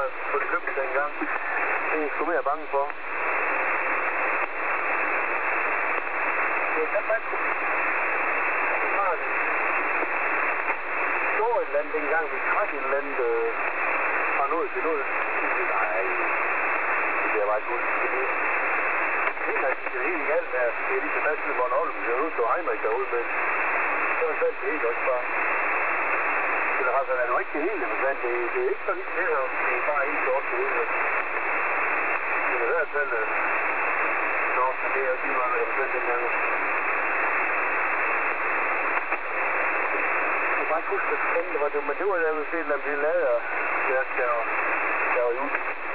på det købte dengang. Det er jeg sgu mere bange for. Det er faktisk... Det var et eller andet dengang, vi træk et eller andet fra noget til noget. Nej, det er bare ikke ud. Det er helt galt, at det er lige så fast med Bornholm. Jeg er ude til Heinrich derude, men så er det helt også bare. Det er altså jo ikke det hele, men det er ikke så lige det her. Det er bare helt godt det hele. Det er i hvert fald... Nå, det er jo lige meget, hvad jeg selv dengang. Jeg kan bare ikke huske, hvad det var, men det var da vi set, at vi lavede, der var jo